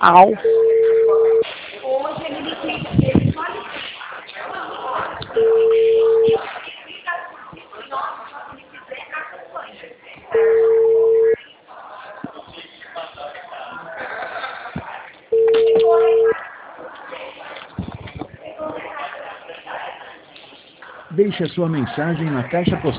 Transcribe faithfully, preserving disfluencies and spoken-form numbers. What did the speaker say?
Au. Deixe a sua mensagem na caixa postal